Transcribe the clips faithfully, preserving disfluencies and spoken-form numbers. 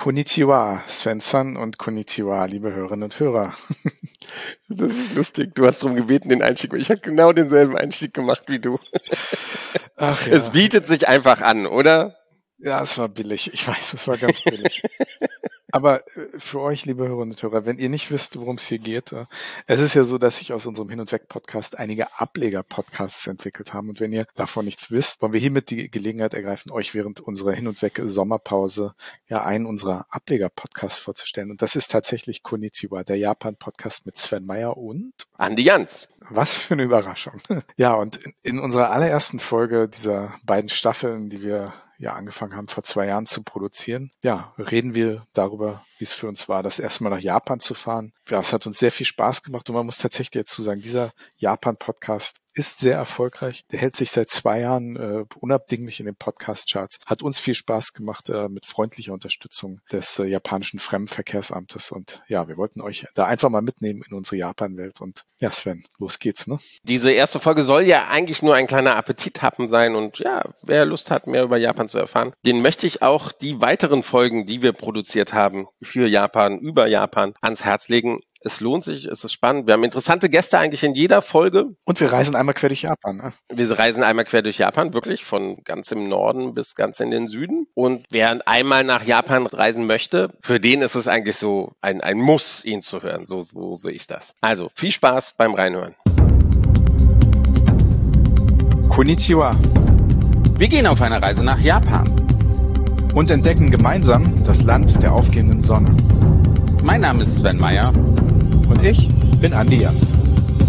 Konnichiwa, Sven-san und Konnichiwa, liebe Hörerinnen und Hörer. Das ist lustig. Du hast darum gebeten, den Einstieg. Ich habe genau denselben Einstieg gemacht wie du. Ach ja. Es bietet sich einfach an, oder? Ja, es war billig. Ich weiß, es war ganz billig. Aber für euch, liebe Hörerinnen und Hörer, wenn ihr nicht wisst, worum es hier geht, es ist ja so, dass sich aus unserem Hin- und Weg-Podcast einige Ableger-Podcasts entwickelt haben. Und wenn ihr davon nichts wisst, wollen wir hiermit die Gelegenheit ergreifen, euch während unserer Hin- und Weg-Sommerpause ja einen unserer Ableger-Podcasts vorzustellen. Und das ist tatsächlich Konnichiwa, der Japan-Podcast mit Sven Meyer und Andi Jans. Was für eine Überraschung. Ja, und in, in unserer allerersten Folge dieser beiden Staffeln, die wir ja angefangen haben, vor zwei Jahren zu produzieren, ja, reden wir darüber, wie es für uns war, das erste Mal nach Japan zu fahren. Ja, es hat uns sehr viel Spaß gemacht und man muss tatsächlich dazu sagen, dieser Japan-Podcast ist sehr erfolgreich. Der hält sich seit zwei Jahren äh, unabdinglich in den Podcast-Charts. Hat uns viel Spaß gemacht äh, mit freundlicher Unterstützung des äh, japanischen Fremdenverkehrsamtes. Und ja, wir wollten euch da einfach mal mitnehmen in unsere Japan-Welt. Und ja, Sven, los geht's, ne? Diese erste Folge soll ja eigentlich nur ein kleiner Appetithappen sein. Und ja, wer Lust hat, mehr über Japan zu erfahren, den möchte ich auch die weiteren Folgen, die wir produziert haben für Japan, über Japan, ans Herz legen. Es lohnt sich, es ist spannend. Wir haben interessante Gäste eigentlich in jeder Folge. Und wir reisen einmal quer durch Japan. Ne? Wir reisen einmal quer durch Japan, wirklich, von ganz im Norden bis ganz in den Süden. Und wer einmal nach Japan reisen möchte, für den ist es eigentlich so ein, ein Muss, ihn zu hören. So, so sehe ich das. Also, viel Spaß beim Reinhören. Konnichiwa. Wir gehen auf eine Reise nach Japan. Und entdecken gemeinsam das Land der aufgehenden Sonne. Mein Name ist Sven Meyer. Und ich bin Andi Jans.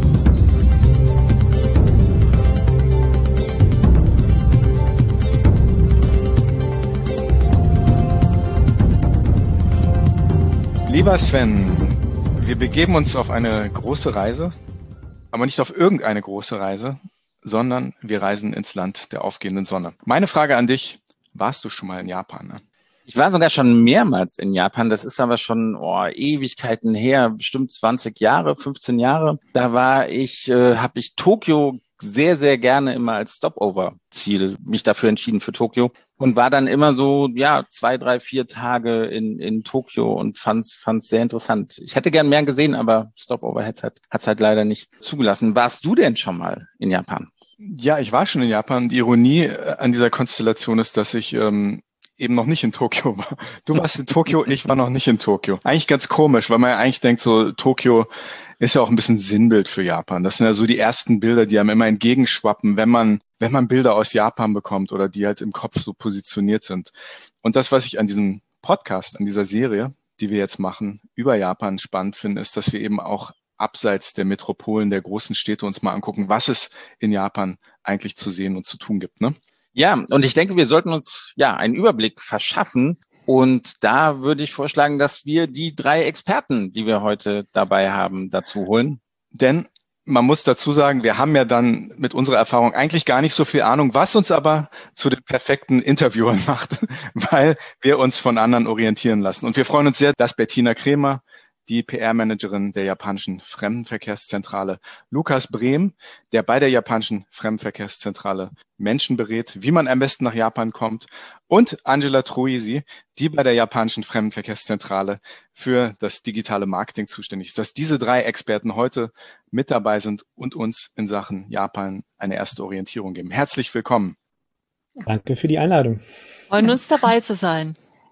Lieber Sven, wir begeben uns auf eine große Reise, aber nicht auf irgendeine große Reise, sondern wir reisen ins Land der aufgehenden Sonne. Meine Frage an dich, warst du schon mal in Japan? Ne? Ich war sogar schon mehrmals in Japan. Das ist aber schon oh, Ewigkeiten her, bestimmt zwanzig Jahre, fünfzehn Jahre. Da war ich, äh, habe ich Tokio sehr, sehr gerne immer als Stopover-Ziel mich dafür entschieden für Tokio und war dann immer so, ja, zwei, drei, vier Tage in in Tokio und fand's fand's sehr interessant. Ich hätte gern mehr gesehen, aber Stopover hat's halt, hat's halt leider nicht zugelassen. Warst du denn schon mal in Japan? Ja, ich war schon in Japan. Die Ironie an dieser Konstellation ist, dass ich ähm, eben noch nicht in Tokio war. Du warst in Tokio, ich war noch nicht in Tokio. Eigentlich ganz komisch, weil man ja eigentlich denkt, so Tokio ist ja auch ein bisschen Sinnbild für Japan. Das sind ja so die ersten Bilder, die einem immer entgegenschwappen, wenn man wenn man Bilder aus Japan bekommt oder die halt im Kopf so positioniert sind. Und das, was ich an diesem Podcast, an dieser Serie, die wir jetzt machen, über Japan spannend finde, ist, dass wir eben auch abseits der Metropolen, der großen Städte uns mal angucken, was es in Japan eigentlich zu sehen und zu tun gibt, ne? Ja, und ich denke, wir sollten uns ja einen Überblick verschaffen. Und da würde ich vorschlagen, dass wir die drei Experten, die wir heute dabei haben, dazu holen. Denn man muss dazu sagen, wir haben ja dann mit unserer Erfahrung eigentlich gar nicht so viel Ahnung, was uns aber zu den perfekten Interviewern macht, weil wir uns von anderen orientieren lassen. Und wir freuen uns sehr, dass Bettina Kremer, die P R-Managerin der japanischen Fremdenverkehrszentrale, Lukas Brehm, der bei der japanischen Fremdenverkehrszentrale Menschen berät, wie man am besten nach Japan kommt, und Angela Troisi, die bei der japanischen Fremdenverkehrszentrale für das digitale Marketing zuständig ist. Dass diese drei Experten heute mit dabei sind und uns in Sachen Japan eine erste Orientierung geben. Herzlich willkommen. Danke für die Einladung. Freuen uns, dabei zu sein.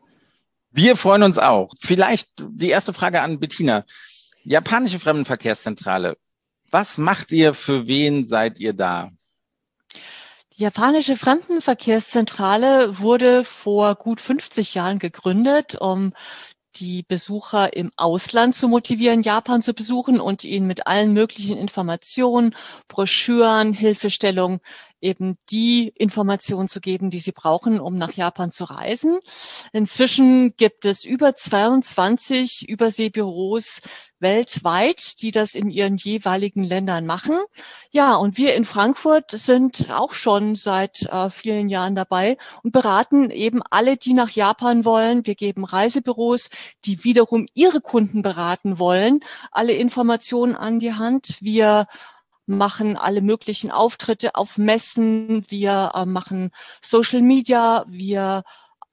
Wir freuen uns auch. Vielleicht die erste Frage an Bettina. Japanische Fremdenverkehrszentrale. Was macht ihr? Für wen seid ihr da? Die japanische Fremdenverkehrszentrale wurde vor gut fünfzig Jahren gegründet, um die Besucher im Ausland zu motivieren, Japan zu besuchen und ihnen mit allen möglichen Informationen, Broschüren, Hilfestellungen eben die Informationen zu geben, die sie brauchen, um nach Japan zu reisen. Inzwischen gibt es über zweiundzwanzig Überseebüros weltweit, die das in ihren jeweiligen Ländern machen. Ja, und wir in Frankfurt sind auch schon seit äh, vielen Jahren dabei und beraten eben alle, die nach Japan wollen. Wir geben Reisebüros, die wiederum ihre Kunden beraten wollen, alle Informationen an die Hand. Wir machen alle möglichen Auftritte auf Messen, wir äh, machen Social Media, wir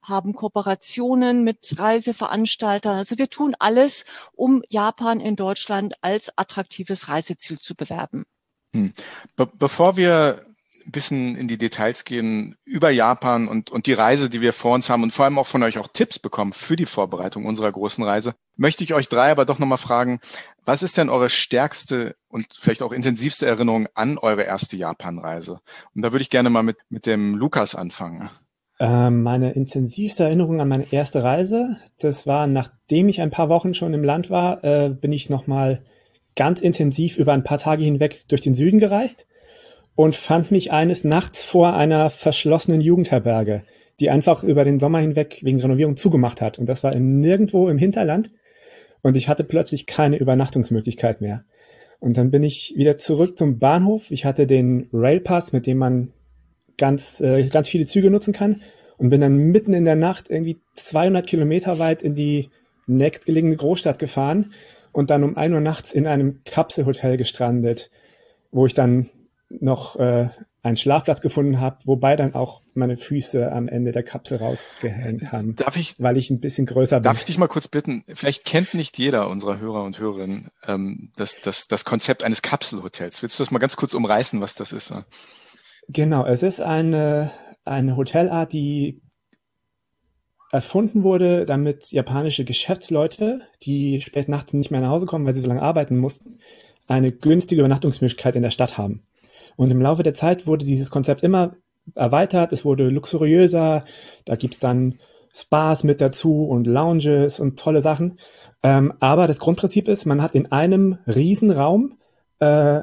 haben Kooperationen mit Reiseveranstaltern. Also wir tun alles, um Japan in Deutschland als attraktives Reiseziel zu bewerben. Hm. Be- bevor wir ein bisschen in die Details gehen über Japan und, und die Reise, die wir vor uns haben und vor allem auch von euch auch Tipps bekommen für die Vorbereitung unserer großen Reise, möchte ich euch drei aber doch nochmal fragen, was ist denn eure stärkste und vielleicht auch intensivste Erinnerung an eure erste Japan-Reise? Und da würde ich gerne mal mit, mit dem Lukas anfangen. Ähm, meine intensivste Erinnerung an meine erste Reise, das war, nachdem ich ein paar Wochen schon im Land war, äh, bin ich nochmal ganz intensiv über ein paar Tage hinweg durch den Süden gereist und fand mich eines Nachts vor einer verschlossenen Jugendherberge, die einfach über den Sommer hinweg wegen Renovierung zugemacht hat. Und das war in, nirgendwo im Hinterland. Und ich hatte plötzlich keine Übernachtungsmöglichkeit mehr. Und dann bin ich wieder zurück zum Bahnhof. Ich hatte den Railpass, mit dem man ganz, äh, ganz viele Züge nutzen kann. Und bin dann mitten in der Nacht irgendwie zweihundert Kilometer weit in die nächstgelegene Großstadt gefahren und dann um ein Uhr nachts in einem Kapselhotel gestrandet, wo ich dann noch äh, einen Schlafplatz gefunden habe, wobei dann auch meine Füße am Ende der Kapsel rausgehängt haben, Darf ich, weil ich ein bisschen größer bin. darf ich dich mal kurz bitten, vielleicht kennt nicht jeder unserer Hörer und Hörerinnen ähm, das, das, das Konzept eines Kapselhotels. Willst du das mal ganz kurz umreißen, was das ist? Genau, es ist eine, eine Hotelart, die erfunden wurde, damit japanische Geschäftsleute, die spät nachts nicht mehr nach Hause kommen, weil sie so lange arbeiten mussten, eine günstige Übernachtungsmöglichkeit in der Stadt haben. Und im Laufe der Zeit wurde dieses Konzept immer erweitert, es wurde luxuriöser, da gibt's dann Spas mit dazu und Lounges und tolle Sachen. Ähm, aber das Grundprinzip ist, man hat in einem Riesenraum äh,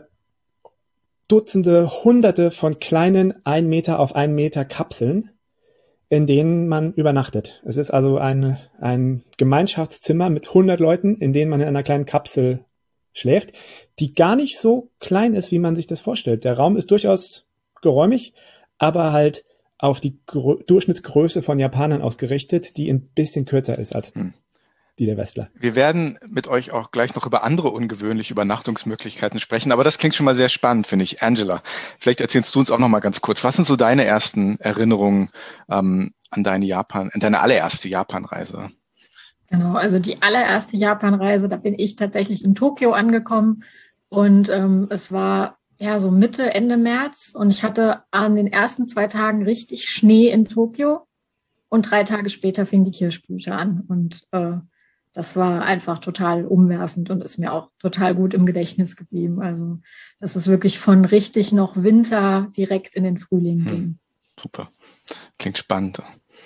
Dutzende, Hunderte von kleinen ein Meter auf ein Meter Kapseln, in denen man übernachtet. Es ist also ein, ein Gemeinschaftszimmer mit hundert Leuten, in denen man in einer kleinen Kapsel schläft, die gar nicht so klein ist, wie man sich das vorstellt. Der Raum ist durchaus geräumig, aber halt auf die Gro- Durchschnittsgröße von Japanern ausgerichtet, die ein bisschen kürzer ist als hm. die der Westler. Wir werden mit euch auch gleich noch über andere ungewöhnliche Übernachtungsmöglichkeiten sprechen, aber das klingt schon mal sehr spannend, finde ich. Angela, vielleicht erzählst du uns auch noch mal ganz kurz, was sind so deine ersten Erinnerungen ähm, an deine Japan, an deine allererste Japanreise? Genau, also die allererste Japanreise, da bin ich tatsächlich in Tokio angekommen und ähm, es war ja so Mitte, Ende März und ich hatte an den ersten zwei Tagen richtig Schnee in Tokio und drei Tage später fing die Kirschblüte an und äh, das war einfach total umwerfend und ist mir auch total gut im Gedächtnis geblieben. Also das ist wirklich von richtig noch Winter direkt in den Frühling ging. Hm, super, klingt spannend.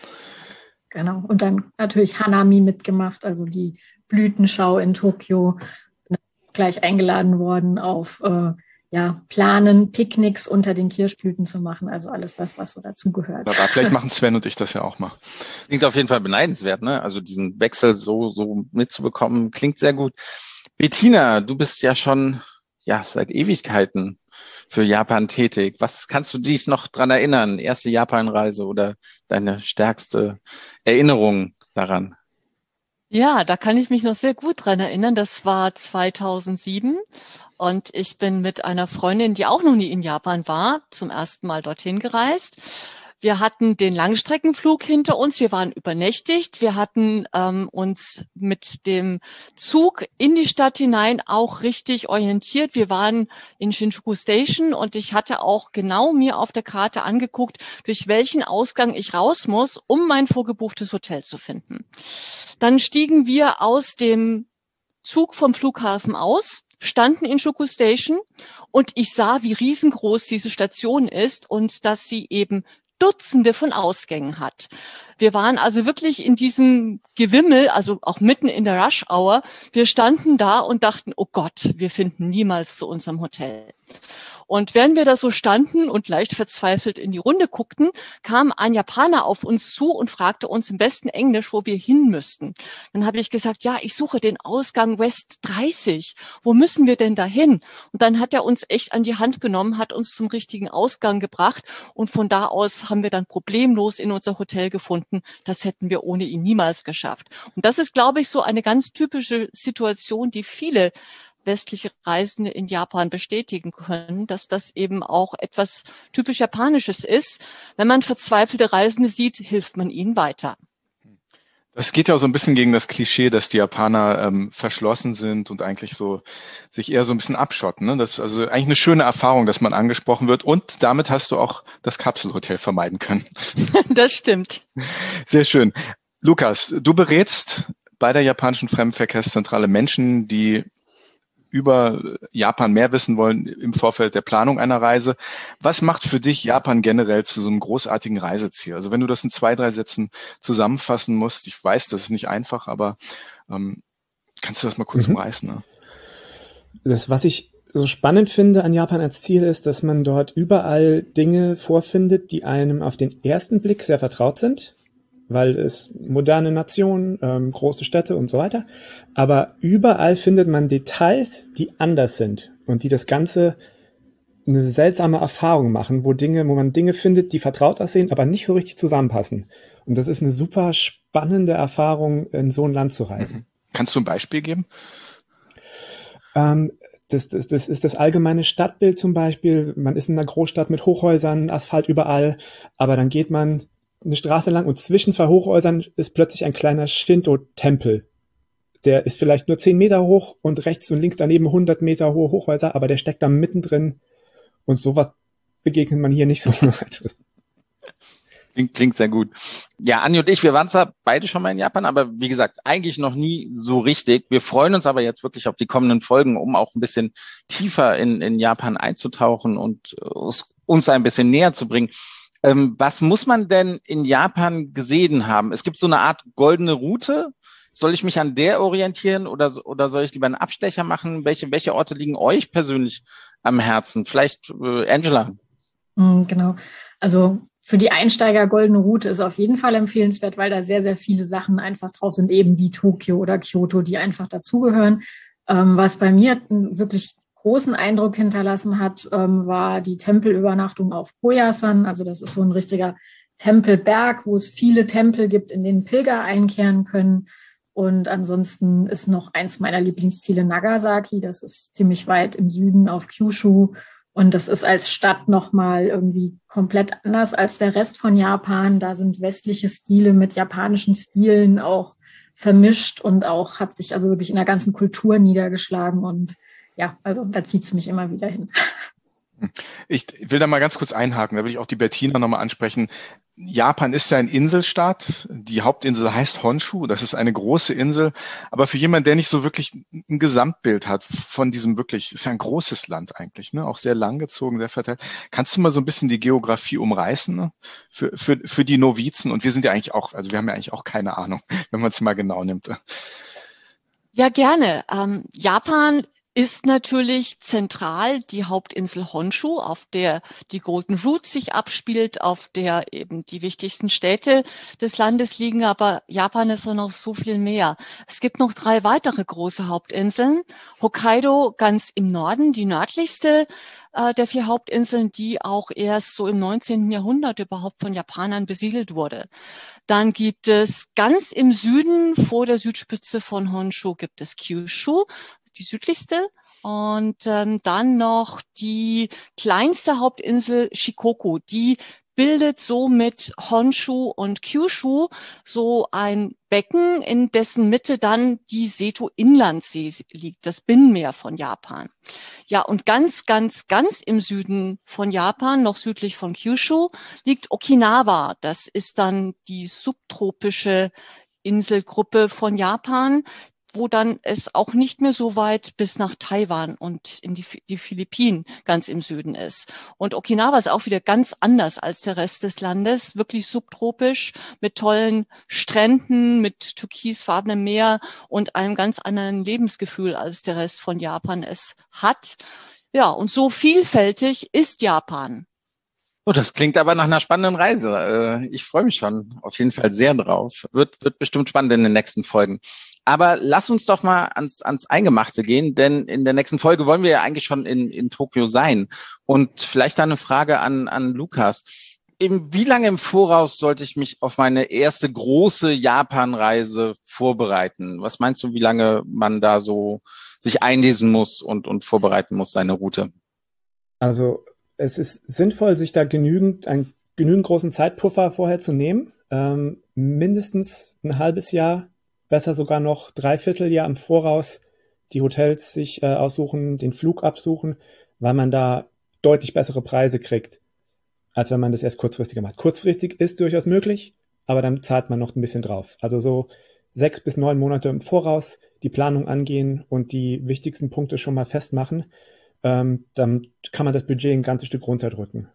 Genau. Und dann natürlich Hanami mitgemacht, also die Blütenschau in Tokio. Bin gleich eingeladen worden auf äh, ja, Planen, Picknicks unter den Kirschblüten zu machen. Also alles das, was so dazugehört. Aber vielleicht machen Sven und ich das ja auch mal. Klingt auf jeden Fall beneidenswert, ne? Also diesen Wechsel so, so mitzubekommen, klingt sehr gut. Bettina, du bist ja schon, ja, seit Ewigkeiten für Japan tätig. Was kannst du dich noch dran erinnern? Erste Japanreise oder deine stärkste Erinnerung daran? Ja, da kann ich mich noch sehr gut dran erinnern. Das war zweitausendsieben und ich bin mit einer Freundin, die auch noch nie in Japan war, zum ersten Mal dorthin gereist. Wir hatten den Langstreckenflug hinter uns, wir waren übernächtigt, wir hatten ähm, uns mit dem Zug in die Stadt hinein auch richtig orientiert. Wir waren in Shinjuku Station und ich hatte auch genau mir auf der Karte angeguckt, durch welchen Ausgang ich raus muss, um mein vorgebuchtes Hotel zu finden. Dann stiegen wir aus dem Zug vom Flughafen aus, standen in Shinjuku Station und ich sah, wie riesengroß diese Station ist und dass sie eben Dutzende von Ausgängen hat. Wir waren also wirklich in diesem Gewimmel, also auch mitten in der Rush Hour. Wir standen da und dachten, oh Gott, wir finden niemals zu unserem Hotel. Und während wir da so standen und leicht verzweifelt in die Runde guckten, kam ein Japaner auf uns zu und fragte uns im besten Englisch, wo wir hin müssten. Dann habe ich gesagt, ja, ich suche den Ausgang West dreißig. Wo müssen wir denn da hin? Und dann hat er uns echt an die Hand genommen, hat uns zum richtigen Ausgang gebracht und von da aus haben wir dann problemlos in unser Hotel gefunden. Das hätten wir ohne ihn niemals geschafft. Und das ist, glaube ich, so eine ganz typische Situation, die viele westliche Reisende in Japan bestätigen können, dass das eben auch etwas typisch Japanisches ist. Wenn man verzweifelte Reisende sieht, hilft man ihnen weiter. Das geht ja auch so ein bisschen gegen das Klischee, dass die Japaner ähm, verschlossen sind und eigentlich so sich eher so ein bisschen abschotten. Ne? Das ist also eigentlich eine schöne Erfahrung, dass man angesprochen wird. Und damit hast du auch das Kapselhotel vermeiden können. Das stimmt. Sehr schön. Lukas, du berätst bei der japanischen Fremdenverkehrszentrale Menschen, die über Japan mehr wissen wollen im Vorfeld der Planung einer Reise. Was macht für dich Japan generell zu so einem großartigen Reiseziel? Also wenn du das in zwei, drei Sätzen zusammenfassen musst, ich weiß, das ist nicht einfach, aber ähm, kannst du das mal kurz Mhm. umreißen? Ne? Das, was ich so spannend finde an Japan als Ziel, ist, dass man dort überall Dinge vorfindet, die einem auf den ersten Blick sehr vertraut sind, weil es moderne Nation, ähm, große Städte und so weiter. Aber überall findet man Details, die anders sind und die das Ganze eine seltsame Erfahrung machen, wo Dinge, wo man Dinge findet, die vertraut aussehen, aber nicht so richtig zusammenpassen. Und das ist eine super spannende Erfahrung, in so ein Land zu reisen. Mhm. Kannst du ein Beispiel geben? Ähm, das, das, das ist das allgemeine Stadtbild zum Beispiel. Man ist in einer Großstadt mit Hochhäusern, Asphalt überall, aber dann geht man eine Straße lang und zwischen zwei Hochhäusern ist plötzlich ein kleiner Shinto-Tempel. Der ist vielleicht nur zehn Meter hoch und rechts und links daneben hundert Meter hohe Hochhäuser, aber der steckt da mittendrin und sowas begegnet man hier nicht so. Klingt, klingt sehr gut. Ja, Anni und ich, wir waren zwar beide schon mal in Japan, aber wie gesagt, eigentlich noch nie so richtig. Wir freuen uns aber jetzt wirklich auf die kommenden Folgen, um auch ein bisschen tiefer in, in Japan einzutauchen und uns, uns ein bisschen näher zu bringen. Ähm, was muss man denn in Japan gesehen haben? Es gibt so eine Art goldene Route. Soll ich mich an der orientieren oder, oder soll ich lieber einen Abstecher machen? Welche, welche Orte liegen euch persönlich am Herzen? Vielleicht äh, Angela? Mm, Genau. Also für die Einsteiger Goldene Route ist auf jeden Fall empfehlenswert, weil da sehr, sehr viele Sachen einfach drauf sind, eben wie Tokio oder Kyoto, die einfach dazugehören. Ähm, was bei mir einen wirklich großen Eindruck hinterlassen hat, ähm, war die Tempelübernachtung auf Koyasan. Also das ist so ein richtiger Tempelberg, wo es viele Tempel gibt, in denen Pilger einkehren können. Und ansonsten ist noch eins meiner Lieblingsziele Nagasaki. Das ist ziemlich weit im Süden auf Kyushu. Und das ist als Stadt nochmal irgendwie komplett anders als der Rest von Japan. Da sind westliche Stile mit japanischen Stilen auch vermischt und auch hat sich also wirklich in der ganzen Kultur niedergeschlagen. Und ja, also da zieht es mich immer wieder hin. Ich will da mal ganz kurz einhaken, da will ich auch die Bettina nochmal ansprechen. Japan ist ja ein Inselstaat. Die Hauptinsel heißt Honshu. Das ist eine große Insel. Aber für jemanden, der nicht so wirklich ein Gesamtbild hat von diesem wirklich, ist ja ein großes Land eigentlich, ne? Auch sehr langgezogen, sehr verteilt. Kannst du mal so ein bisschen die Geografie umreißen, ne? Für, für, für die Novizen? Und wir sind ja eigentlich auch, also wir haben ja eigentlich auch keine Ahnung, wenn man es mal genau nimmt. Ja, gerne. Ähm, Japan ist natürlich zentral die Hauptinsel Honshu, auf der die Golden Route sich abspielt, auf der eben die wichtigsten Städte des Landes liegen. Aber Japan ist ja noch so viel mehr. Es gibt noch drei weitere große Hauptinseln. Hokkaido ganz im Norden, die nördlichste äh, der vier Hauptinseln, die auch erst so im neunzehnten Jahrhundert überhaupt von Japanern besiedelt wurde. Dann gibt es ganz im Süden, vor der Südspitze von Honshu, gibt es Kyushu, die südlichste, und ähm, dann noch die kleinste Hauptinsel Shikoku, die bildet so mit Honshu und Kyushu so ein Becken, in dessen Mitte dann die Seto-Inlandsee liegt, das Binnenmeer von Japan. Ja, und ganz, ganz, ganz im Süden von Japan, noch südlich von Kyushu, liegt Okinawa. Das ist dann die subtropische Inselgruppe von Japan, wo dann es auch nicht mehr so weit bis nach Taiwan und in die, die Philippinen ganz im Süden ist. Und Okinawa ist auch wieder ganz anders als der Rest des Landes, wirklich subtropisch mit tollen Stränden, mit türkisfarbenem Meer und einem ganz anderen Lebensgefühl, als der Rest von Japan es hat. Ja, und so vielfältig ist Japan. Oh, das klingt aber nach einer spannenden Reise. Ich freue mich schon auf jeden Fall sehr drauf. Wird, wird bestimmt spannend in den nächsten Folgen. Aber lass uns doch mal ans, ans Eingemachte gehen, denn in der nächsten Folge wollen wir ja eigentlich schon in, in Tokio sein. Und vielleicht da eine Frage an, an Lukas. im, wie lange im Voraus sollte ich mich auf meine erste große Japan-Reise vorbereiten? Was meinst du, wie lange man da so sich einlesen muss und, und vorbereiten muss, seine Route? Also es ist sinnvoll, sich da genügend, einen genügend großen Zeitpuffer vorher zu nehmen. Ähm, mindestens ein halbes Jahr, besser sogar noch dreiviertel Jahr im Voraus die Hotels sich äh, aussuchen, den Flug absuchen, weil man da deutlich bessere Preise kriegt, als wenn man das erst kurzfristiger macht. Kurzfristig ist durchaus möglich, aber dann zahlt man noch ein bisschen drauf. Also so sechs bis neun Monate im Voraus die Planung angehen und die wichtigsten Punkte schon mal festmachen. Ähm, dann kann man das Budget ein ganzes Stück runterdrücken.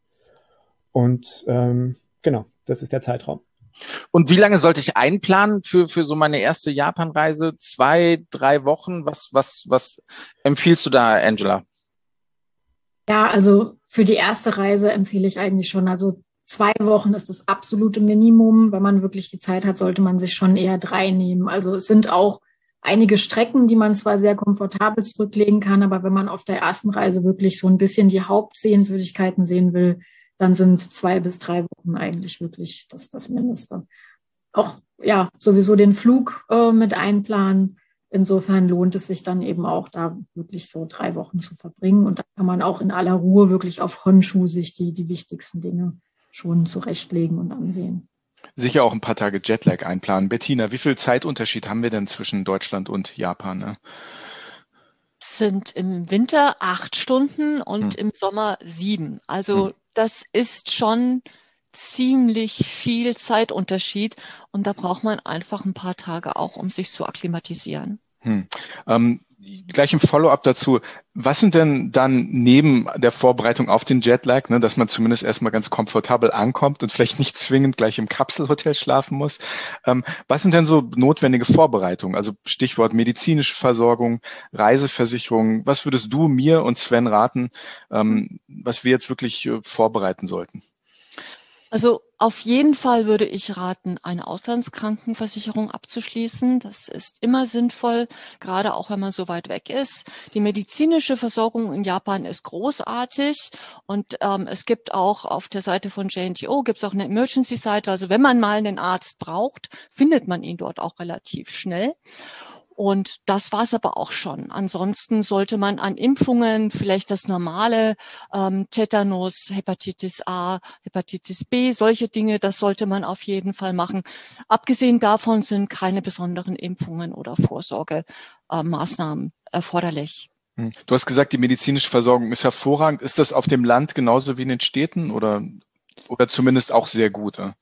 Und ähm, genau, das ist der Zeitraum. Und wie lange sollte ich einplanen für, für so meine erste Japan-Reise? Zwei, drei Wochen? Was, was, was empfiehlst du da, Angela? Ja, also für die erste Reise empfehle ich eigentlich schon, also zwei Wochen ist das absolute Minimum. Wenn man wirklich die Zeit hat, sollte man sich schon eher drei nehmen. Also es sind auch einige Strecken, die man zwar sehr komfortabel zurücklegen kann, aber wenn man auf der ersten Reise wirklich so ein bisschen die Hauptsehenswürdigkeiten sehen will, dann sind zwei bis drei Wochen eigentlich wirklich das, das Mindeste. Auch ja sowieso den Flug äh, mit einplanen. Insofern lohnt es sich dann eben auch, da wirklich so drei Wochen zu verbringen. Und da kann man auch in aller Ruhe wirklich auf Honshu sich die, die wichtigsten Dinge schon zurechtlegen und ansehen. Sicher auch ein paar Tage Jetlag einplanen. Bettina, wie viel Zeitunterschied haben wir denn zwischen Deutschland und Japan? Ne? Sind im Winter acht Stunden und Hm. im Sommer sieben. Also Hm. das ist schon ziemlich viel Zeitunterschied und da braucht man einfach ein paar Tage auch, um sich zu akklimatisieren. Hm. Ähm, gleich im Follow-up dazu. Was sind denn dann neben der Vorbereitung auf den Jetlag, ne, dass man zumindest erstmal ganz komfortabel ankommt und vielleicht nicht zwingend gleich im Kapselhotel schlafen muss, ähm, was sind denn so notwendige Vorbereitungen? Also Stichwort medizinische Versorgung, Reiseversicherung. Was würdest du mir und Sven raten, ähm, was wir jetzt wirklich äh, vorbereiten sollten? Also auf jeden Fall würde ich raten, eine Auslandskrankenversicherung abzuschließen. Das ist immer sinnvoll, gerade auch wenn man so weit weg ist. Die medizinische Versorgung in Japan ist großartig und ähm, es gibt auch auf der Seite von J and T O gibt es auch eine Emergency-Seite. Also wenn man mal einen Arzt braucht, findet man ihn dort auch relativ schnell. Und das war es aber auch schon. Ansonsten sollte man an Impfungen vielleicht das normale ähm, Tetanus, Hepatitis A, Hepatitis B, solche Dinge, das sollte man auf jeden Fall machen. Abgesehen davon sind keine besonderen Impfungen oder Vorsorgemaßnahmen äh, erforderlich. Du hast gesagt, die medizinische Versorgung ist hervorragend. Ist das auf dem Land genauso wie in den Städten oder, oder zumindest auch sehr gut? Äh?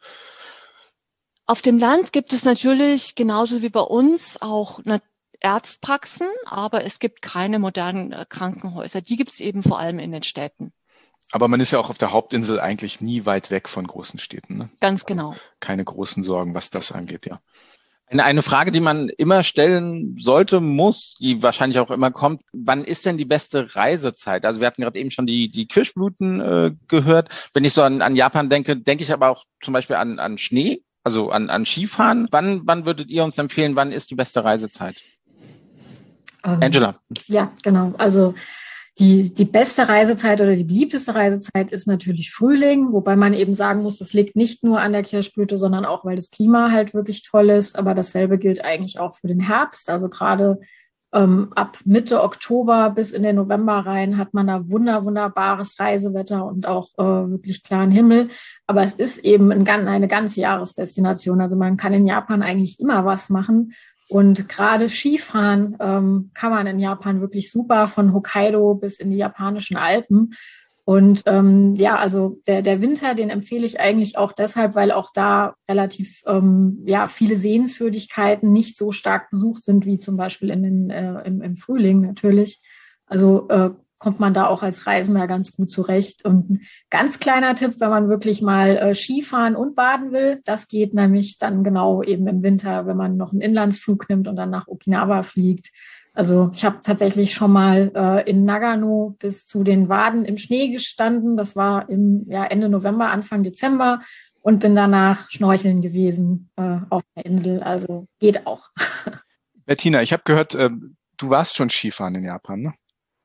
Auf dem Land gibt es natürlich genauso wie bei uns auch eine Arztpraxen, aber es gibt keine modernen Krankenhäuser. Die gibt es eben vor allem in den Städten. Aber man ist ja auch auf der Hauptinsel eigentlich nie weit weg von großen Städten. Ne? Ganz genau. Keine großen Sorgen, was das angeht, ja. Eine, eine Frage, die man immer stellen sollte, muss, die wahrscheinlich auch immer kommt, wann ist denn die beste Reisezeit? Also wir hatten gerade eben schon die, die Kirschblüten äh, gehört. Wenn ich so an, an Japan denke, denke ich aber auch zum Beispiel an, an Schnee. Also an, an Skifahren. Wann, wann würdet ihr uns empfehlen, wann ist die beste Reisezeit? Ähm, Angela. Ja, genau. Also die, die beste Reisezeit oder die beliebteste Reisezeit ist natürlich Frühling, wobei man eben sagen muss, das liegt nicht nur an der Kirschblüte, sondern auch, weil das Klima halt wirklich toll ist. Aber dasselbe gilt eigentlich auch für den Herbst. Also gerade ähm, ab Mitte Oktober bis in den November rein hat man da wunder, wunderbares Reisewetter und auch äh, wirklich klaren Himmel. Aber es ist eben ein, eine ganze Jahresdestination. Also man kann in Japan eigentlich immer was machen. Und gerade Skifahren ähm, kann man in Japan wirklich super, von Hokkaido bis in die japanischen Alpen. Und ähm, ja, also der, der Winter, den empfehle ich eigentlich auch deshalb, weil auch da relativ ähm, ja viele Sehenswürdigkeiten nicht so stark besucht sind wie zum Beispiel in den, äh, im, im Frühling natürlich. Also äh, kommt man da auch als Reisender ganz gut zurecht. Und ein ganz kleiner Tipp, wenn man wirklich mal äh, Skifahren und baden will, das geht nämlich dann genau eben im Winter, wenn man noch einen Inlandsflug nimmt und dann nach Okinawa fliegt. Also ich habe tatsächlich schon mal äh, in Nagano bis zu den Waden im Schnee gestanden. Das war im ja, Ende November, Anfang Dezember und bin danach schnorcheln gewesen äh, auf der Insel. Also geht auch. Bettina, ich habe gehört, äh, du warst schon Skifahren in Japan, ne?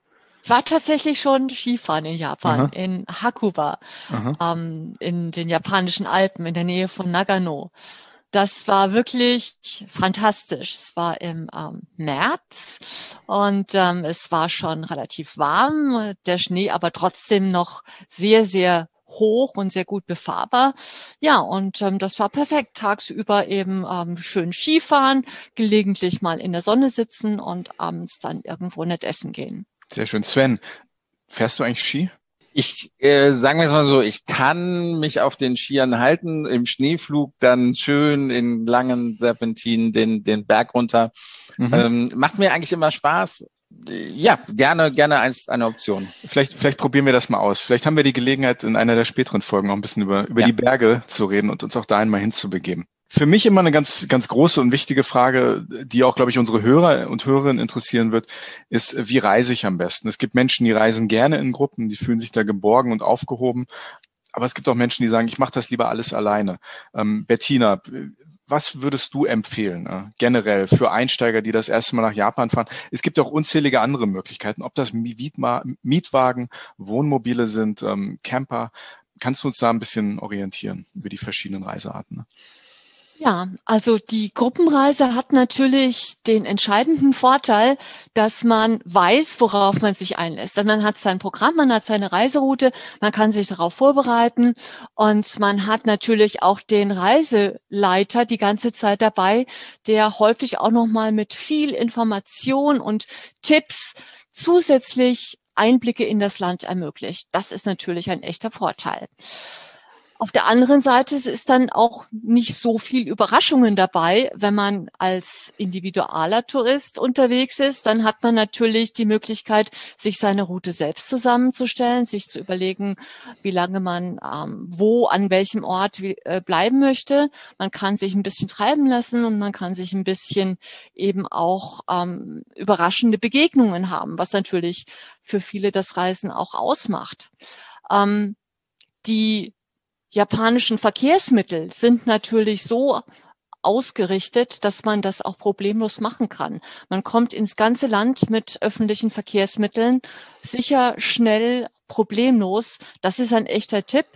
war tatsächlich schon Skifahren in Japan, Aha. in Hakuba, ähm, in den japanischen Alpen, in der Nähe von Nagano. Das war wirklich fantastisch. Es war im ähm, März und ähm, es war schon relativ warm, der Schnee aber trotzdem noch sehr, sehr hoch und sehr gut befahrbar. Ja, und ähm, das war perfekt. Tagsüber eben ähm, schön Skifahren, gelegentlich mal in der Sonne sitzen und abends dann irgendwo nett essen gehen. Sehr schön. Sven, fährst du eigentlich Ski? Ich äh, sagen wir es mal so, ich kann mich auf den Skiern halten, im Schneeflug dann schön in langen Serpentinen den den Berg runter. Mhm. Ähm, macht mir eigentlich immer Spaß. Ja, gerne gerne als eine Option. Vielleicht vielleicht probieren wir das mal aus. Vielleicht haben wir die Gelegenheit, in einer der späteren Folgen auch ein bisschen über über ja. die Berge zu reden und uns auch da einmal hinzubegeben. Für mich immer eine ganz, ganz große und wichtige Frage, die auch, glaube ich, unsere Hörer und Hörerinnen interessieren wird, ist, wie reise ich am besten? Es gibt Menschen, die reisen gerne in Gruppen, die fühlen sich da geborgen und aufgehoben. Aber es gibt auch Menschen, die sagen, ich mache das lieber alles alleine. Ähm, Bettina, was würdest du empfehlen, äh, generell für Einsteiger, die das erste Mal nach Japan fahren? Es gibt auch unzählige andere Möglichkeiten, ob das Mietma- Mietwagen, Wohnmobile sind, ähm, Camper. Kannst du uns da ein bisschen orientieren über die verschiedenen Reisearten? Ne? Ja, also die Gruppenreise hat natürlich den entscheidenden Vorteil, dass man weiß, worauf man sich einlässt. Man hat sein Programm, man hat seine Reiseroute, man kann sich darauf vorbereiten und man hat natürlich auch den Reiseleiter die ganze Zeit dabei, der häufig auch nochmal mit viel Information und Tipps zusätzlich Einblicke in das Land ermöglicht. Das ist natürlich ein echter Vorteil. Auf der anderen Seite ist dann auch nicht so viel Überraschungen dabei. Wenn man als individualer Tourist unterwegs ist, dann hat man natürlich die Möglichkeit, sich seine Route selbst zusammenzustellen, sich zu überlegen, wie lange man ähm, wo, an welchem Ort wie, äh, bleiben möchte. Man kann sich ein bisschen treiben lassen und man kann sich ein bisschen eben auch ähm, überraschende Begegnungen haben, was natürlich für viele das Reisen auch ausmacht. Ähm, die japanischen Verkehrsmittel sind natürlich so ausgerichtet, dass man das auch problemlos machen kann. Man kommt ins ganze Land mit öffentlichen Verkehrsmitteln sicher, schnell, problemlos. Das ist ein echter Tipp.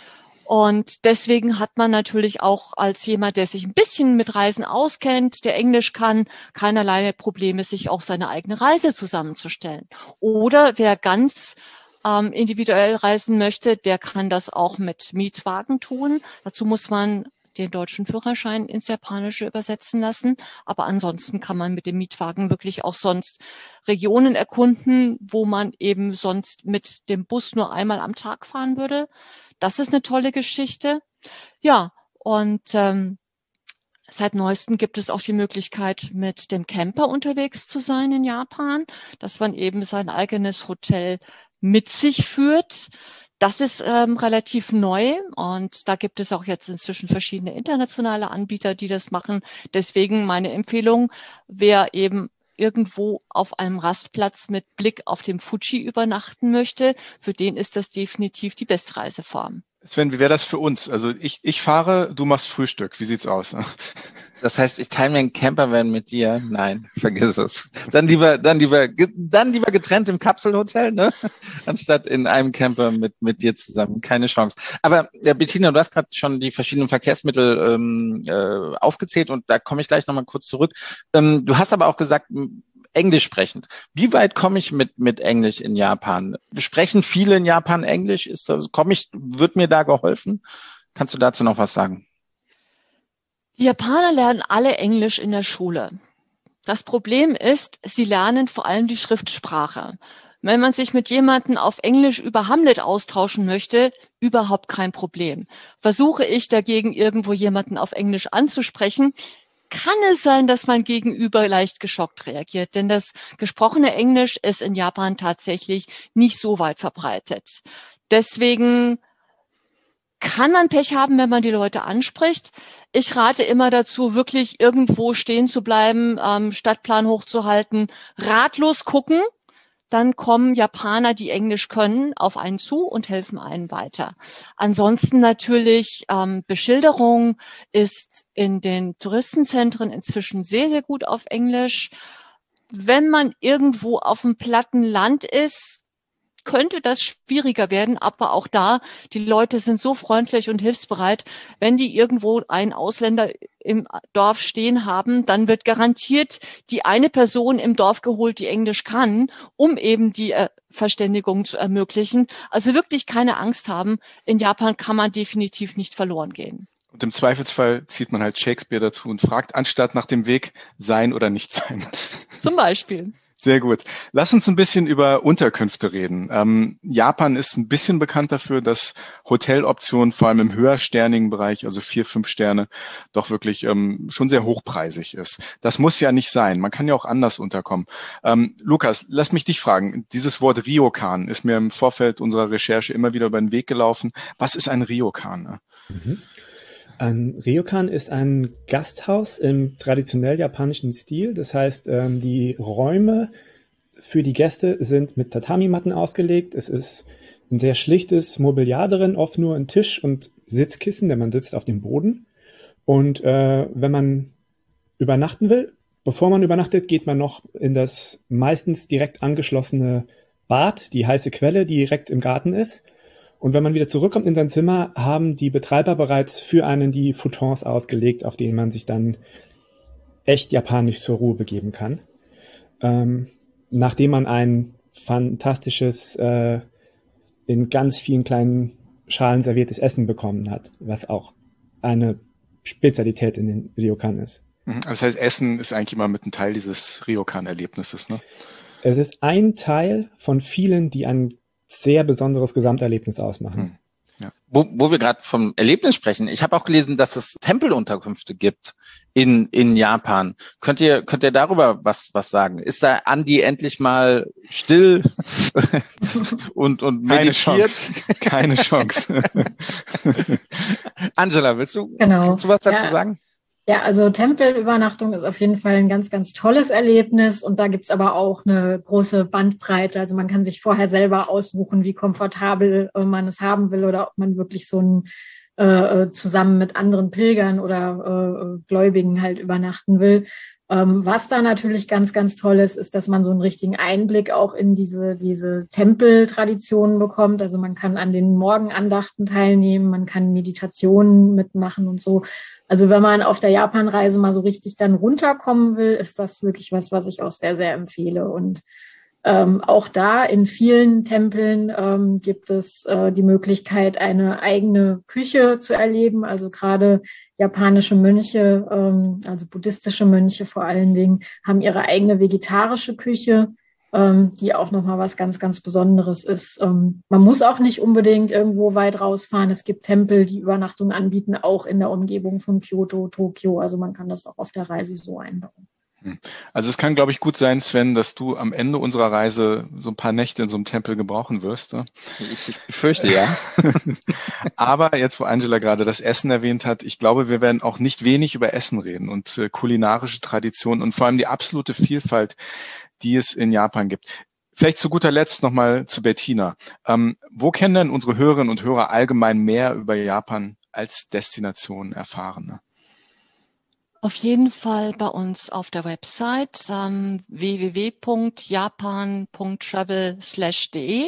Und deswegen hat man natürlich auch als jemand, der sich ein bisschen mit Reisen auskennt, der Englisch kann, keinerlei Probleme, sich auch seine eigene Reise zusammenzustellen. Oder wer ganz ähm, individuell reisen möchte, der kann das auch mit Mietwagen tun. Dazu muss man den deutschen Führerschein ins Japanische übersetzen lassen. Aber ansonsten kann man mit dem Mietwagen wirklich auch sonst Regionen erkunden, wo man eben sonst mit dem Bus nur einmal am Tag fahren würde. Das ist eine tolle Geschichte. Ja, und ähm, seit neuestem gibt es auch die Möglichkeit, mit dem Camper unterwegs zu sein in Japan, dass man eben sein eigenes Hotel mit sich führt. Das ist ähm, relativ neu und da gibt es auch jetzt inzwischen verschiedene internationale Anbieter, die das machen. Deswegen meine Empfehlung, wer eben irgendwo auf einem Rastplatz mit Blick auf den Fuji übernachten möchte, für den ist das definitiv die beste Reiseform. Sven, wie wäre das für uns? Also ich, ich fahre, du machst Frühstück. Wie sieht's aus? Das heißt, ich teile mir einen Campervan mit dir? Nein, vergiss es. Dann lieber, dann lieber, dann lieber getrennt im Kapselhotel, ne? Anstatt in einem Camper mit mit dir zusammen. Keine Chance. Aber ja, Bettina, du hast gerade schon die verschiedenen Verkehrsmittel ähm, äh, aufgezählt und da komme ich gleich nochmal kurz zurück. Ähm, du hast aber auch gesagt, Englisch sprechend. Wie weit komme ich mit mit Englisch in Japan? Sprechen viele in Japan Englisch? Ist das, komme ich, wird mir da geholfen? Kannst du dazu noch was sagen? Die Japaner lernen alle Englisch in der Schule. Das Problem ist, sie lernen vor allem die Schriftsprache. Wenn man sich mit jemandem auf Englisch über Hamlet austauschen möchte, überhaupt kein Problem. Versuche ich dagegen irgendwo jemanden auf Englisch anzusprechen, kann es sein, dass mein Gegenüber leicht geschockt reagiert, denn das gesprochene Englisch ist in Japan tatsächlich nicht so weit verbreitet. Deswegen kann man Pech haben, wenn man die Leute anspricht. Ich rate immer dazu, wirklich irgendwo stehen zu bleiben, ähm, Stadtplan hochzuhalten, ratlos gucken. Dann kommen Japaner, die Englisch können, auf einen zu und helfen einen weiter. Ansonsten natürlich ähm, Beschilderung ist in den Touristenzentren inzwischen sehr, sehr gut auf Englisch. Wenn man irgendwo auf dem platten Land ist, könnte das schwieriger werden, aber auch da, die Leute sind so freundlich und hilfsbereit. Wenn die irgendwo einen Ausländer im Dorf stehen haben, dann wird garantiert die eine Person im Dorf geholt, die Englisch kann, um eben die äh, Verständigung zu ermöglichen. Also wirklich keine Angst haben. In Japan kann man definitiv nicht verloren gehen. Und im Zweifelsfall zieht man halt Shakespeare dazu und fragt, anstatt nach dem Weg sein oder nicht sein. Zum Beispiel. Sehr gut. Lass uns ein bisschen über Unterkünfte reden. Ähm, Japan ist ein bisschen bekannt dafür, dass Hoteloptionen vor allem im höhersternigen Bereich, also vier, fünf Sterne, doch wirklich ähm, schon sehr hochpreisig ist. Das muss ja nicht sein. Man kann ja auch anders unterkommen. Ähm, Lukas, lass mich dich fragen. Dieses Wort Ryokan ist mir im Vorfeld unserer Recherche immer wieder über den Weg gelaufen. Was ist ein Ryokan? Ne? Mhm. Ein Ryokan ist ein Gasthaus im traditionell japanischen Stil. Das heißt, ähm, die Räume für die Gäste sind mit Tatami-Matten ausgelegt. Es ist ein sehr schlichtes Mobiliar drin, oft nur ein Tisch und Sitzkissen, denn man sitzt auf dem Boden. Und äh, wenn man übernachten will, bevor man übernachtet, geht man noch in das meistens direkt angeschlossene Bad, die heiße Quelle, die direkt im Garten ist. Und wenn man wieder zurückkommt in sein Zimmer, haben die Betreiber bereits für einen die Futons ausgelegt, auf denen man sich dann echt japanisch zur Ruhe begeben kann. Ähm, nachdem man ein fantastisches, äh, in ganz vielen kleinen Schalen serviertes Essen bekommen hat, was auch eine Spezialität in den Ryokan ist. Das heißt, Essen ist eigentlich immer mit ein Teil dieses Ryokan-Erlebnisses, ne? Es ist ein Teil von vielen, die ein sehr besonderes Gesamterlebnis ausmachen. Hm. Ja. Wo, wo wir gerade vom Erlebnis sprechen, ich habe auch gelesen, dass es Tempelunterkünfte gibt in in Japan. Könnt ihr könnt ihr darüber was was sagen? Ist da Andi endlich mal still und und Keine meditiert? Chance. Keine Chance. Angela, willst du, Genau. kannst du was dazu Ja. sagen? Ja, also Tempelübernachtung ist auf jeden Fall ein ganz, ganz tolles Erlebnis und da gibt's aber auch eine große Bandbreite. Also man kann sich vorher selber aussuchen, wie komfortabel äh, man es haben will oder ob man wirklich so ein äh, zusammen mit anderen Pilgern oder äh, Gläubigen halt übernachten will. Ähm, was da natürlich ganz, ganz toll ist, ist, dass man so einen richtigen Einblick auch in diese, diese Tempeltraditionen bekommt. Also man kann an den Morgenandachten teilnehmen, man kann Meditationen mitmachen und so. Also wenn man auf der Japanreise mal so richtig dann runterkommen will, ist das wirklich was, was ich auch sehr, sehr empfehle. Und ähm, auch da in vielen Tempeln ähm, gibt es äh, die Möglichkeit, eine eigene Küche zu erleben. Also gerade japanische Mönche, ähm, also buddhistische Mönche vor allen Dingen, haben ihre eigene vegetarische Küche, ähm, die auch nochmal was ganz, ganz Besonderes ist. Ähm, man muss auch nicht unbedingt irgendwo weit rausfahren. Es gibt Tempel, die Übernachtung anbieten, auch in der Umgebung von Kyoto, Tokio. Also man kann das auch auf der Reise so einbauen. Also es kann, glaube ich, gut sein, Sven, dass du am Ende unserer Reise so ein paar Nächte in so einem Tempel gebrauchen wirst. Ne? Ich, ich befürchte, ja. Aber jetzt, wo Angela gerade das Essen erwähnt hat, ich glaube, wir werden auch nicht wenig über Essen reden und äh, kulinarische Traditionen und vor allem die absolute Vielfalt, die es in Japan gibt. Vielleicht zu guter Letzt nochmal zu Bettina. Ähm, wo können denn unsere Hörerinnen und Hörer allgemein mehr über Japan als Destination erfahren? Ne? Auf jeden Fall bei uns auf der Website ähm, w w w punkt japan punkt travel slash d e.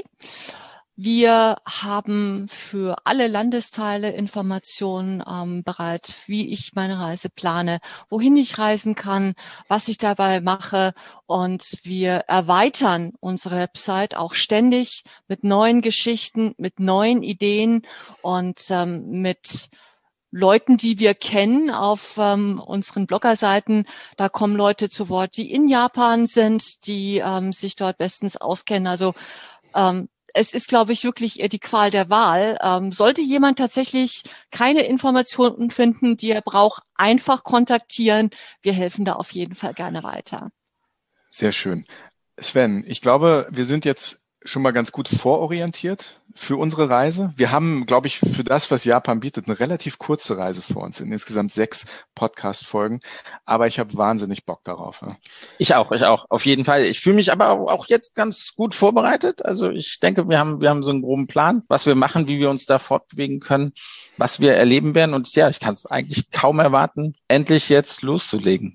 Wir haben für alle Landesteile Informationen ähm, bereit, wie ich meine Reise plane, wohin ich reisen kann, was ich dabei mache. Und wir erweitern unsere Website auch ständig mit neuen Geschichten, mit neuen Ideen und ähm, mit Leuten, die wir kennen auf ähm, unseren Bloggerseiten. Da kommen Leute zu Wort, die in Japan sind, die ähm, sich dort bestens auskennen. Also ähm, es ist, glaube ich, wirklich eher die Qual der Wahl. Ähm, sollte jemand tatsächlich keine Informationen finden, die er braucht, einfach kontaktieren. Wir helfen da auf jeden Fall gerne weiter. Sehr schön. Sven, ich glaube, wir sind jetzt schon mal ganz gut vororientiert für unsere Reise. Wir haben, glaube ich, für das, was Japan bietet, eine relativ kurze Reise vor uns, in insgesamt sechs Podcast-Folgen. Aber ich habe wahnsinnig Bock darauf. Ja. Ich auch, ich auch, auf jeden Fall. Ich fühle mich aber auch jetzt ganz gut vorbereitet. Also ich denke, wir haben, wir haben so einen groben Plan, was wir machen, wie wir uns da fortbewegen können, was wir erleben werden. Und ja, ich kann es eigentlich kaum erwarten, endlich jetzt loszulegen.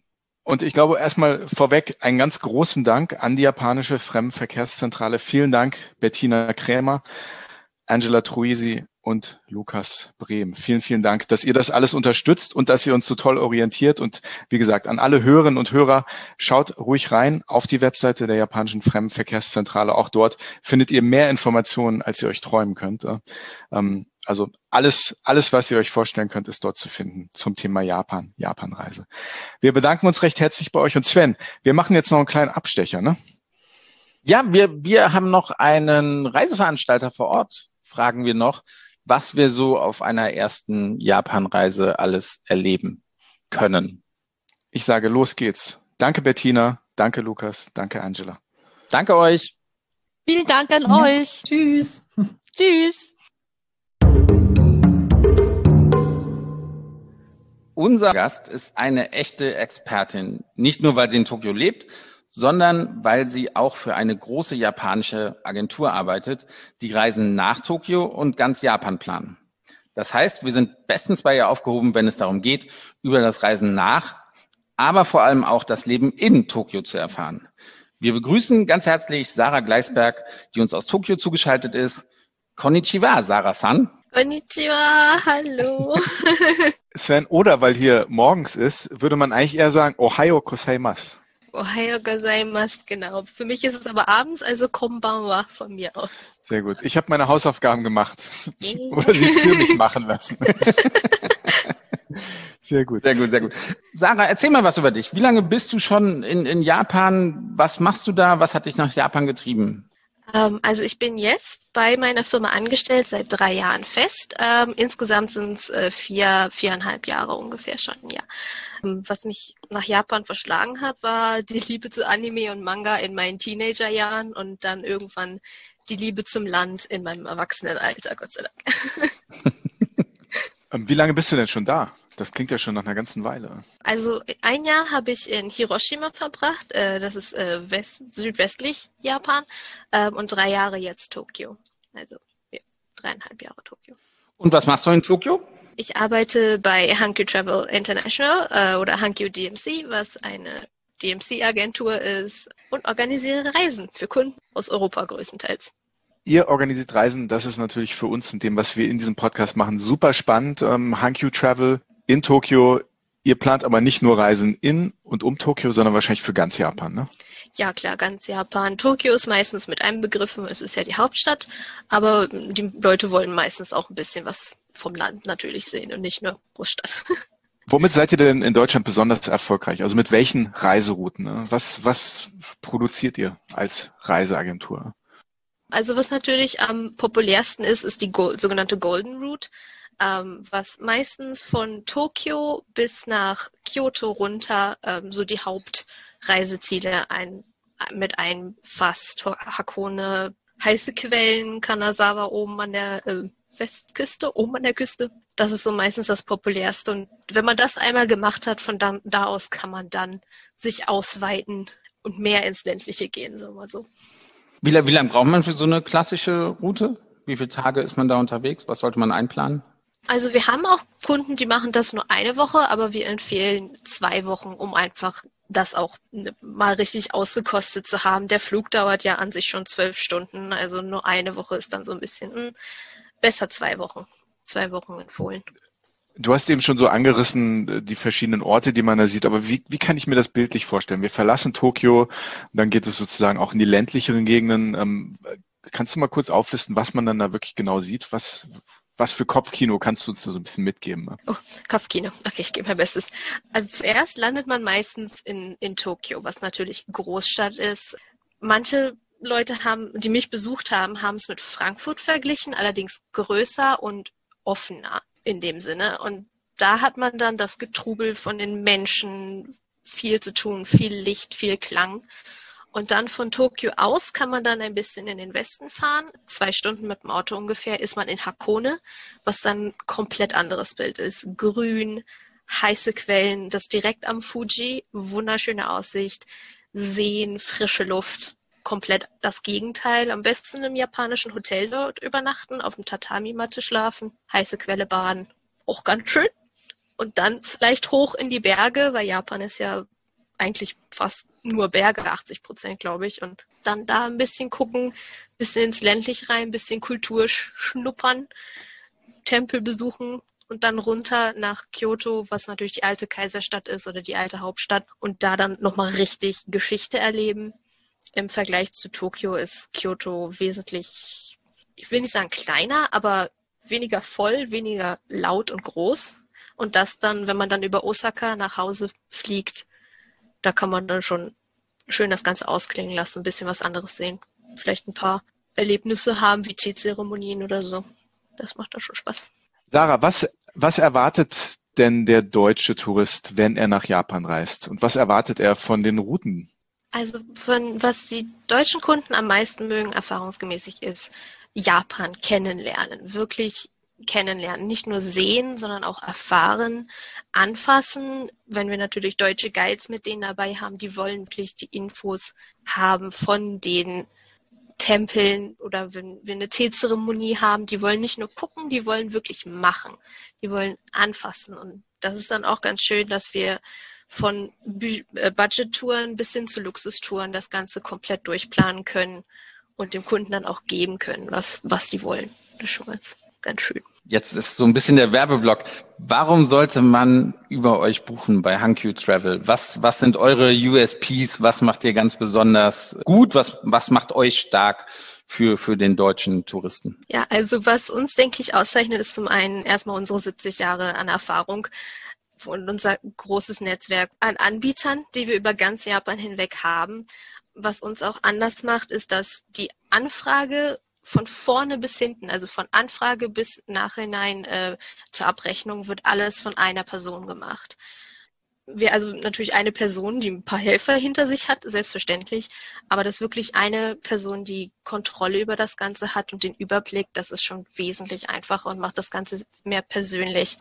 Und ich glaube erstmal vorweg einen ganz großen Dank an die japanische Fremdenverkehrszentrale. Vielen Dank, Bettina Krämer, Angela Truisi und Lukas Brehm. Vielen, vielen Dank, dass ihr das alles unterstützt und dass ihr uns so toll orientiert. Und wie gesagt, an alle Hörerinnen und Hörer, schaut ruhig rein auf die Webseite der japanischen Fremdenverkehrszentrale. Auch dort findet ihr mehr Informationen, als ihr euch träumen könnt. Also alles, alles, was ihr euch vorstellen könnt, ist dort zu finden zum Thema Japan, Japanreise. Wir bedanken uns recht herzlich bei euch. Und Sven, wir machen jetzt noch einen kleinen Abstecher, ne? Ja, wir, wir haben noch einen Reiseveranstalter vor Ort, fragen wir noch, was wir so auf einer ersten Japanreise alles erleben können. Ich sage, los geht's. Danke, Bettina. Danke, Lukas. Danke, Angela. Danke euch. Vielen Dank an Ja. euch. Tschüss. Tschüss. Unser Gast ist eine echte Expertin, nicht nur, weil sie in Tokio lebt, sondern weil sie auch für eine große japanische Agentur arbeitet, die Reisen nach Tokio und ganz Japan planen. Das heißt, wir sind bestens bei ihr aufgehoben, wenn es darum geht, über das Reisen nach, aber vor allem auch das Leben in Tokio zu erfahren. Wir begrüßen ganz herzlich Sarah Gleisberg, die uns aus Tokio zugeschaltet ist. Konnichiwa, Sarah-san. Konnichiwa, hallo. Sven, oder weil hier morgens ist, würde man eigentlich eher sagen, Ohayo gozaimasu. Ohayo gozaimasu, genau. Für mich ist es aber abends, also konbanwa von mir aus. Sehr gut. Ich habe meine Hausaufgaben gemacht. Yeah. Oder sie für mich machen lassen. Sehr gut. Sehr gut, sehr gut. Sarah, erzähl mal was über dich. Wie lange bist du schon in, in Japan? Was machst du da? Was hat dich nach Japan getrieben? Ähm, also ich bin jetzt bei meiner Firma angestellt, seit drei Jahren fest. Ähm, insgesamt sind es äh, vier, viereinhalb Jahre ungefähr schon, ja. Ähm, was mich nach Japan verschlagen hat, war die Liebe zu Anime und Manga in meinen Teenagerjahren und dann irgendwann die Liebe zum Land in meinem Erwachsenenalter, Gott sei Dank. Wie lange bist du denn schon da? Das klingt ja schon nach einer ganzen Weile. Also ein Jahr habe ich in Hiroshima verbracht, äh, das ist äh, west, südwestlich Japan, ähm, und drei Jahre jetzt Tokio. Also ja, dreieinhalb Jahre Tokio. Und was machst du in Tokio? Ich arbeite bei Hankyu Travel International äh, oder Hankyu D M C, was eine D M C-Agentur ist, und organisiere Reisen für Kunden aus Europa größtenteils. Ihr organisiert Reisen, das ist natürlich für uns in dem, was wir in diesem Podcast machen, super spannend. Ähm, Hankyu Travel in Tokio. Ihr plant aber nicht nur Reisen in und um Tokio, sondern wahrscheinlich für ganz Japan, ne? Ja klar, ganz Japan. Tokio ist meistens mit einbegriffen, es ist ja die Hauptstadt, aber die Leute wollen meistens auch ein bisschen was vom Land natürlich sehen und nicht nur Großstadt. Womit seid ihr denn in Deutschland besonders erfolgreich? Also mit welchen Reiserouten? Ne? Was, was produziert ihr als Reiseagentur? Also was natürlich am populärsten ist, ist die Go- sogenannte Golden Route, ähm, was meistens von Tokio bis nach Kyoto runter ähm, so die Hauptreiseziele ein, mit einfasst. Hakone, heiße Quellen, Kanazawa oben an der äh, Westküste, oben an der Küste. Das ist so meistens das Populärste. Und wenn man das einmal gemacht hat, von dann, da aus kann man dann sich ausweiten und mehr ins Ländliche gehen, sagen wir mal so. Wie, wie lange braucht man für so eine klassische Route? Wie viele Tage ist man da unterwegs? Was sollte man einplanen? Also wir haben auch Kunden, die machen das nur eine Woche, aber wir empfehlen zwei Wochen, um einfach das auch mal richtig ausgekostet zu haben. Der Flug dauert ja an sich schon zwölf Stunden, also nur eine Woche ist dann so ein bisschen mh, besser zwei Wochen. Zwei Wochen empfohlen. Du hast eben schon so angerissen, die verschiedenen Orte, die man da sieht, aber wie, wie kann ich mir das bildlich vorstellen? Wir verlassen Tokio, dann geht es sozusagen auch in die ländlicheren Gegenden. Ähm, kannst du mal kurz auflisten, was man dann da wirklich genau sieht? Was, was für Kopfkino kannst du uns da so ein bisschen mitgeben? Ne? Oh, Kopfkino. Okay, ich gebe mein Bestes. Also zuerst landet man meistens in, in Tokio, was natürlich Großstadt ist. Manche Leute haben, die mich besucht haben, haben es mit Frankfurt verglichen, allerdings größer und offener in dem Sinne. Und da hat man dann das Getrubel von den Menschen, viel zu tun, viel Licht, viel Klang. Und dann von Tokio aus kann man dann ein bisschen in den Westen fahren. Zwei Stunden mit dem Auto ungefähr ist man in Hakone, was dann ein komplett anderes Bild ist. Grün, heiße Quellen, das direkt am Fuji, wunderschöne Aussicht, Seen, frische Luft. Komplett das Gegenteil. Am besten im japanischen Hotel dort übernachten, auf dem Tatami-Matte schlafen, heiße Quelle baden. Auch ganz schön. Und dann vielleicht hoch in die Berge, weil Japan ist ja eigentlich fast nur Berge, achtzig Prozent, glaube ich. Und dann da ein bisschen gucken, bisschen ins ländlich rein, bisschen Kultur schnuppern, Tempel besuchen und dann runter nach Kyoto, was natürlich die alte Kaiserstadt ist oder die alte Hauptstadt und da dann nochmal richtig Geschichte erleben. Im Vergleich zu Tokio ist Kyoto wesentlich, ich will nicht sagen kleiner, aber weniger voll, weniger laut und groß. Und das dann, wenn man dann über Osaka nach Hause fliegt, da kann man dann schon schön das Ganze ausklingen lassen, ein bisschen was anderes sehen. Vielleicht ein paar Erlebnisse haben, wie Teezeremonien oder so. Das macht dann schon Spaß. Sarah, was, was erwartet denn der deutsche Tourist, wenn er nach Japan reist? Und was erwartet er von den Routen? Also von was die deutschen Kunden am meisten mögen, erfahrungsgemäßig ist, Japan kennenlernen, wirklich kennenlernen, nicht nur sehen, sondern auch erfahren, anfassen. Wenn wir natürlich deutsche Guides mit denen dabei haben, die wollen wirklich die Infos haben von den Tempeln oder wenn wir eine Teezeremonie haben, die wollen nicht nur gucken, die wollen wirklich machen, die wollen anfassen und das ist dann auch ganz schön, dass wir von Budget-Touren bis hin zu Luxustouren das Ganze komplett durchplanen können und dem Kunden dann auch geben können, was, was die wollen. Das ist schon ganz, ganz schön. Jetzt ist so ein bisschen der Werbeblock. Warum sollte man über euch buchen bei Hankyu Travel? Was, was sind eure U S Ps? Was macht ihr ganz besonders gut? Was, was macht euch stark für, für den deutschen Touristen? Ja, also was uns, denke ich, auszeichnet, ist zum einen erstmal unsere siebzig Jahre an Erfahrung und unser großes Netzwerk an Anbietern, die wir über ganz Japan hinweg haben. Was uns auch anders macht, ist, dass die Anfrage von vorne bis hinten, also von Anfrage bis nachhinein äh, zur Abrechnung, wird alles von einer Person gemacht. Wir also natürlich eine Person, die ein paar Helfer hinter sich hat, selbstverständlich, aber dass wirklich eine Person die Kontrolle über das Ganze hat und den Überblick, das ist schon wesentlich einfacher und macht das Ganze mehr persönlich.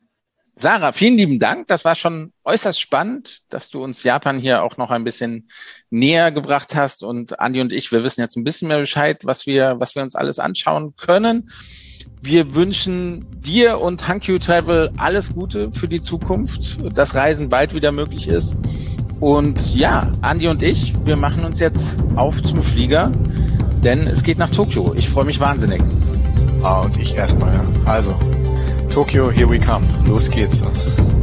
Sarah, vielen lieben Dank. Das war schon äußerst spannend, dass du uns Japan hier auch noch ein bisschen näher gebracht hast. Und Andi und ich, wir wissen jetzt ein bisschen mehr Bescheid, was wir, was wir uns alles anschauen können. Wir wünschen dir und Hankyu Travel alles Gute für die Zukunft, dass Reisen bald wieder möglich ist. Und ja, Andi und ich, wir machen uns jetzt auf zum Flieger, denn es geht nach Tokio. Ich freue mich wahnsinnig. Ah, und ich erstmal, ja. Also, Tokio, here we come. Los geht's.